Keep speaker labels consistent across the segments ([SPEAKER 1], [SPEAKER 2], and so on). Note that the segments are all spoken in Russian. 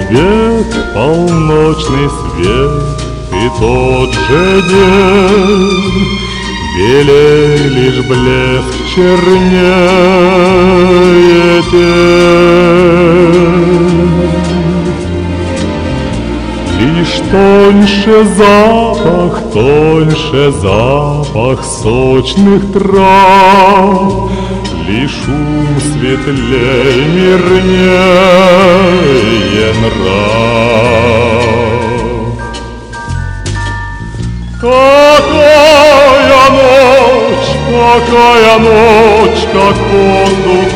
[SPEAKER 1] свет, полночный свет, и тот же день, белей лишь блеск чернее тень. Лишь тоньше запах сочных трав, лишь шум светлей, мирнее нрав. Какая ночь, как воздух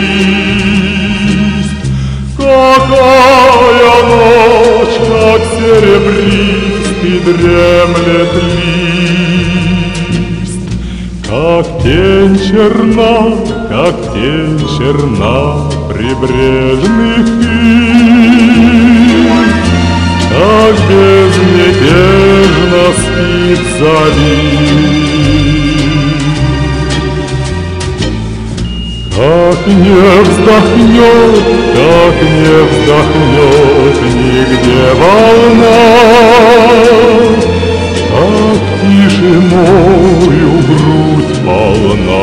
[SPEAKER 1] чист, какая ночь, как серебристый дремлет лист, как тень черна прибрежных ив, как безмятежно спит залив. Как не вздохнет нигде волна, как тишиною грудь полна.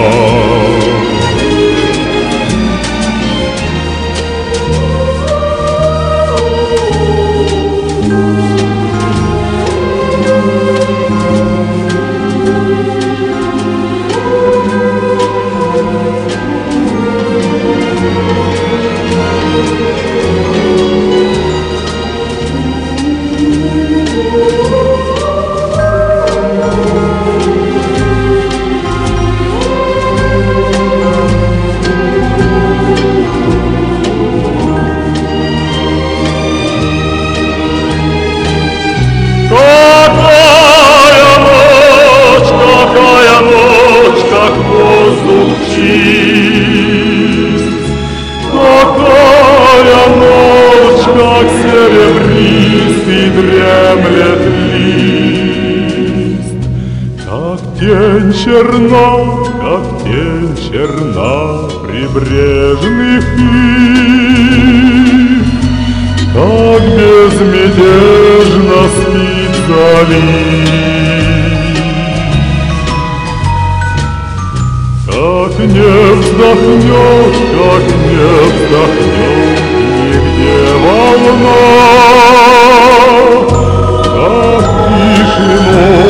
[SPEAKER 1] Какая ночь, как серебристый дремлет лист, как тень черна прибрежных ив, как безмятежно спит залив. Как не вздохнет нигде волна, как тишину